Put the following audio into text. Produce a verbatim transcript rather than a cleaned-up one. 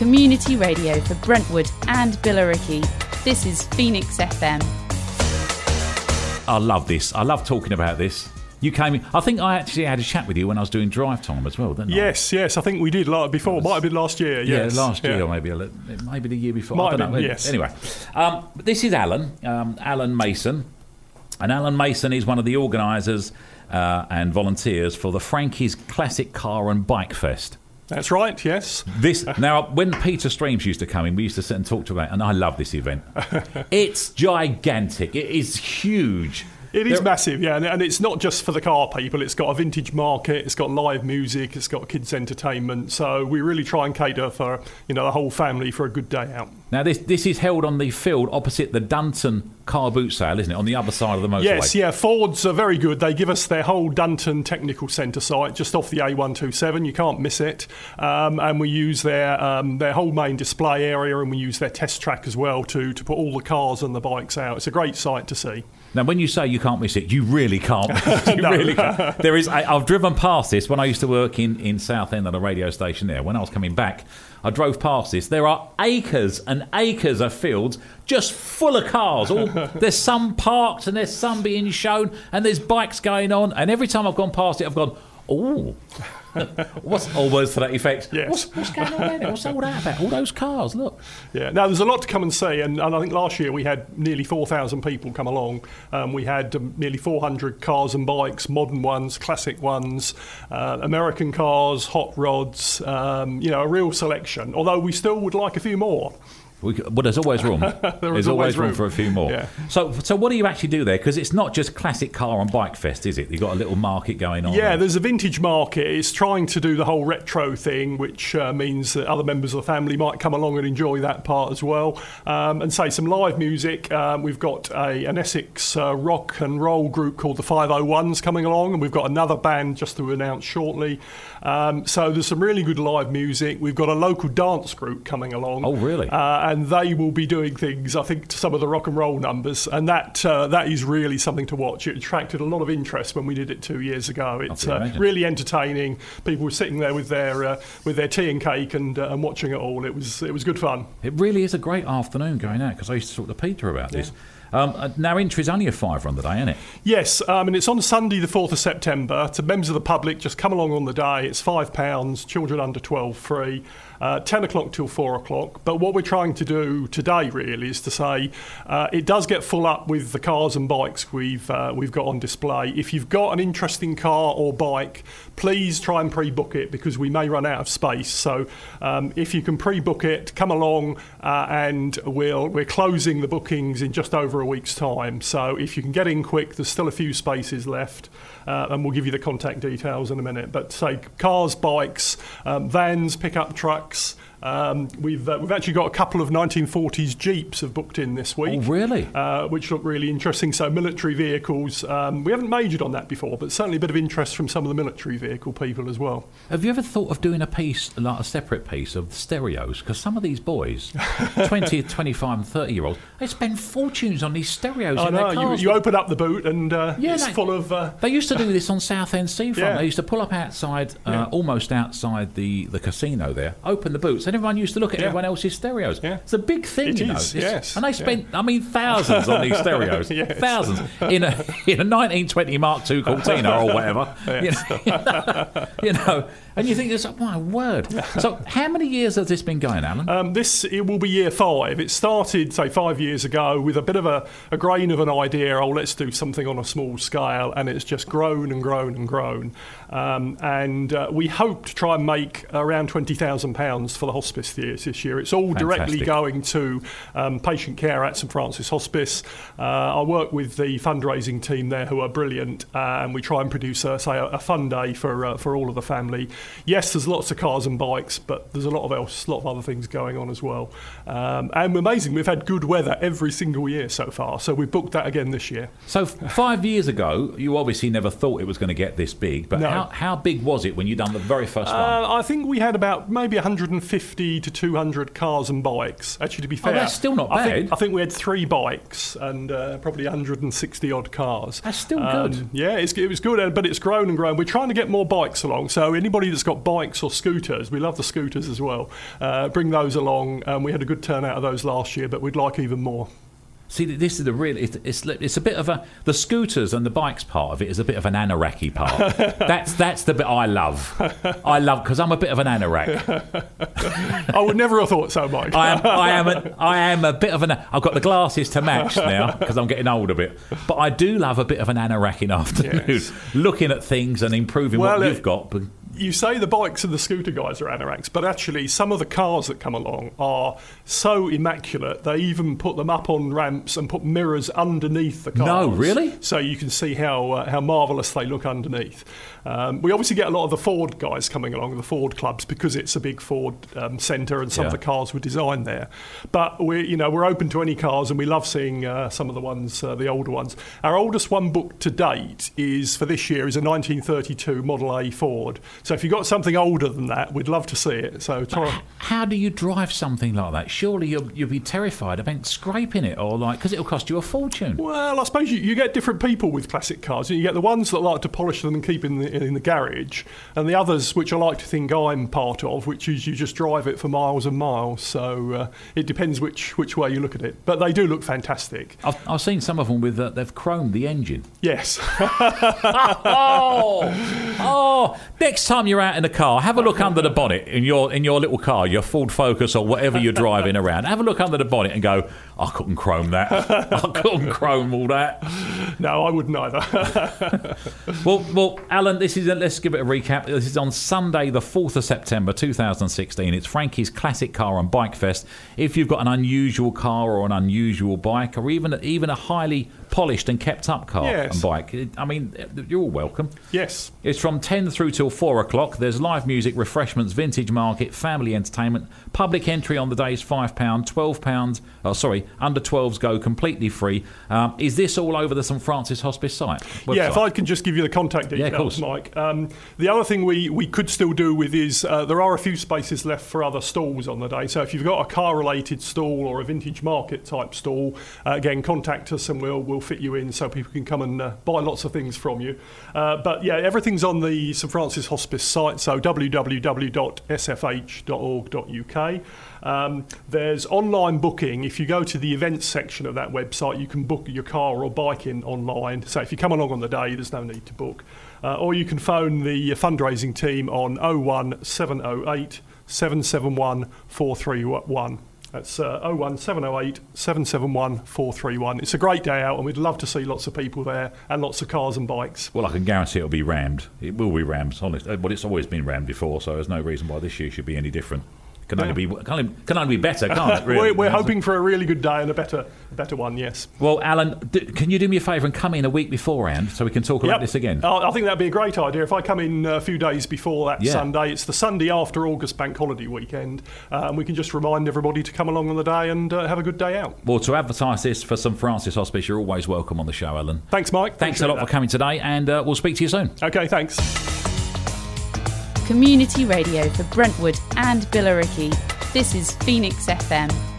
community radio for Brentwood and Billericay. This is Phoenix F M. I love this. I love talking about this. You came in. I think I actually had a chat with you when I was doing drive time as well, didn't I? Yes, yes. I think we did like before. Was, Might have been last year. Yes. Yeah, last year yeah. or maybe a little, maybe the year before. Might I don't have know. been, yes. Anyway, um, this is Alan, um, Alan Mason, and Alan Mason is one of the organisers uh, and volunteers for the Frankie's Classic Car and Bike Fest. That's right, yes. This now, when Peter Streams used to come in, we used to sit and talk to him, and I love this event. It's gigantic. It is huge. It is There- massive, yeah, and, and it's not just for the car people. It's got a vintage market, it's got live music, it's got kids' entertainment. So we really try and cater for, you know, the whole family for a good day out. Now, this this is held on the field opposite the Dunton car boot sale, isn't it? On the other side of the motorway. Yes, yeah, Fords are very good. They give us their whole Dunton Technical Centre site just off the A one twenty-seven. You can't miss it. Um, and we use their um, their whole main display area, and we use their test track as well to, to put all the cars and the bikes out. It's a great site to see. Now, when you say you can't miss it, you really can't. you No. really can't. There is. I, I've driven past this when I used to work in, in Southend at a radio station there. When I was coming back, I drove past this. There are acres and acres of fields just full of cars. All, there's some parked and there's some being shown and there's bikes going on. And every time I've gone past it, I've gone, oh. What's all words to that effect? Yes. What's, what's going on there? What's all that about? All those cars, look. Yeah, now there's a lot to come and see, and, and I think last year we had nearly four thousand people come along. Um, we had um, nearly four hundred cars and bikes, modern ones, classic ones, uh, American cars, hot rods, um, you know, a real selection, although we still would like a few more. We, but there's always room. there there's always always room. room for a few more. Yeah. So, so what do you actually do there? Because it's not just classic car and bike fest, is it? You've got a little market going on. Yeah, there. there's a vintage market. It's trying to do the whole retro thing, which uh, means that other members of the family might come along and enjoy that part as well. Um, and say some live music. Um, we've got a, an Essex uh, rock and roll group called the five oh ones coming along, and we've got another band just to announce shortly. Um, so there's some really good live music. We've got a local dance group coming along. Oh, really? Uh, and they will be doing things, I think, to some of the rock and roll numbers, and that uh, that is really something to watch. It attracted a lot of interest when we did it two years ago. It's uh, really entertaining. People were sitting there with their uh, with their tea and cake and uh, and watching it all. It was it was good fun. It really is a great afternoon going out, because I used to talk to Peter about this. Um, uh, now, entry's only a fiver on the day, isn't it? Yes, um, and it's on Sunday the fourth of September. To members of the public, just come along on the day. It's five pounds, children under twelve free. Uh, ten o'clock till four o'clock. But what we're trying to do today really is to say uh, it does get full up with the cars and bikes we've uh, we've got on display. If you've got an interesting car or bike, please try and pre-book it, because we may run out of space. So um, if you can pre-book it, come along, uh, and we'll we're closing the bookings in just over a week's time. So if you can get in quick, there's still a few spaces left, uh, and we'll give you the contact details in a minute. But say cars, bikes, um, vans, pickup trucks. Um, we've uh, we've actually got a couple of nineteen forties Jeeps have booked in this week. Oh, really? Uh, which look really interesting. So military vehicles. Um, we haven't majored on that before, but certainly a bit of interest from some of the military vehicle people as well. Have you ever thought of doing a piece, like a separate piece of stereos? Because some of these boys, twenty, twenty-five and thirty year olds, they spend fortunes on these stereos I in know. their cars. You, you open up the boot and uh, Yeah, it's they- full of... Uh, They used to do this on Southend Seafront. Yeah. They used to pull up outside, uh, Yeah. almost outside the, the casino there, open the boots, and everyone used to look at Yeah. everyone else's stereos. Yeah. It's a big thing, It you know. is, It's- yes, And they spent, I mean, thousands on these stereos. Yes. Thousands. In a in a nineteen twenty Mark two Cortina or whatever. Yes. You know, you know, and you think, this, my word. So how many years has this been going, Alan? Um, this it will be year five. It started, say, five years ago with a bit of a, a grain of an idea. Oh, let's do something on a small scale, and it's just grown and grown and grown. Um, and uh, we hope to try and make around twenty thousand pounds for the hospice theatres this year. It's all directly Fantastic. going to um, patient care at St Francis Hospice. Uh, I work with the fundraising team there, who are brilliant, uh, and we try and produce, uh, say, a, a fun day for uh, for all of the family. Yes, there's lots of cars and bikes, but there's a lot of else, a lot of other things going on as well. Um, and amazing, we've had good weather every single year so far, so we've booked that again this year. So f- five years ago, you obviously never thought it was going to get this big, but No. how, how big was it when you done the very first one? Uh, I think we had about maybe one hundred fifty to two hundred cars and bikes. Actually, to be fair, Oh, that's still not I bad. think, I think we had three bikes and uh, probably one hundred sixty odd cars. That's still Um, good. Yeah, it's, it was good, uh, but it's grown and grown. We're trying to get more bikes along. So anybody that's got bikes or scooters, we love the scooters as well. Uh, bring those along. Um, we had a good turnout of those last year, but we'd like even more. See, this is the real. It's, it's it's a bit of a the scooters and the bikes part of it is a bit of an anorak part. that's that's the bit I love. I love because I'm a bit of an anorak. I would never have thought so, Mike. I am I am a, I am a bit of an. I've got the glasses to match now because I'm getting old a bit. But I do love a bit of an anorak afternoon, Yes. looking at things and improving Well, what it- you've got. But You say the bikes and the scooter guys are anoraks, but actually some of the cars that come along are so immaculate, they even put them up on ramps and put mirrors underneath the cars. No, really? So you can see how uh, how marvellous they look underneath. Um, we obviously get a lot of the Ford guys coming along, the Ford clubs, because it's a big Ford um, centre and some Yeah. of the cars were designed there. But we, you know, we're open to any cars, and we love seeing uh, some of the ones, uh, the older ones. Our oldest one booked to date is for this year is a nineteen thirty-two Model A Ford. So if you've got something older than that, we'd love to see it. So try. how do you drive something like that? Surely you'll you'll be terrified about scraping it or like because it'll cost you a fortune. Well, I suppose you, you get different people with classic cars. You get the ones that like to polish them and keep in the, in the garage, and the others, which I like to think I'm part of, which is you just drive it for miles and miles. So uh, it depends which, which way you look at it. But they do look fantastic. I've, I've seen some of them with uh, they've chromed the engine. Yes. oh, oh! Next time you're out in a car, have a look under the bonnet in your in your little car, your Ford Focus or whatever you're driving around. Have a look under the bonnet and go, I couldn't chrome that. I couldn't chrome all that. No, I wouldn't either. Well, well, Alan, this is a, let's give it a recap. This is on Sunday, the fourth of September, two thousand sixteen. It's Frankie's Classic Car and Bike Fest. If you've got an unusual car or an unusual bike, or even even a highly polished and kept up car Yes. and bike, I mean, you're all welcome. Yes. It's from ten through till four o'clock. There's live music, refreshments, vintage market, family entertainment. Public entry on the day is five pounds, twelve pounds, oh, sorry, under twelves go completely free. Um, is this all over the St Francis Hospice site? Website? Yeah, if I can just give you the contact Yeah, of details, course. Mike. Um, the other thing we, we could still do with is uh, there are a few spaces left for other stalls on the day. So if you've got a car-related stall or a vintage market type stall, uh, again, contact us and we'll we'll fit you in so people can come and uh, buy lots of things from you. Uh, but yeah, everything's on the St Francis Hospice site, so w w w dot s f h dot org dot u k. Um, there's online booking. If you go to the events section of that website, you can book your car or bike in online. So if you come along on the day, there's no need to book. Uh, or you can phone the fundraising team on oh one seven oh eight, seven seven one, four three one. That's uh, oh one seven oh eight, seven seven one, four three one. It's a great day out and we'd love to see lots of people there and lots of cars and bikes. Well, I can guarantee it'll be rammed. It will be rammed. Honest. Well, it's always been rammed before, so there's no reason why this year should be any different. Can only be can only, can only be better, can't it? Really? We're, we're hoping for a really good day and a better a better one, yes. Well, Alan, d- can you do me a favour and come in a week beforehand so we can talk about Yep. this again? Uh, I think that'd be a great idea. If I come in a few days before that Yeah. Sunday, it's the Sunday after August Bank Holiday weekend, uh, and we can just remind everybody to come along on the day and uh, have a good day out. Well, to advertise this for St Francis Hospice, you're always welcome on the show, Alan. Thanks, Mike. Thanks a Appreciate lot that. for coming today, and uh, we'll speak to you soon. Okay, thanks. Community radio for Brentwood and Billericay. This is Phoenix F M.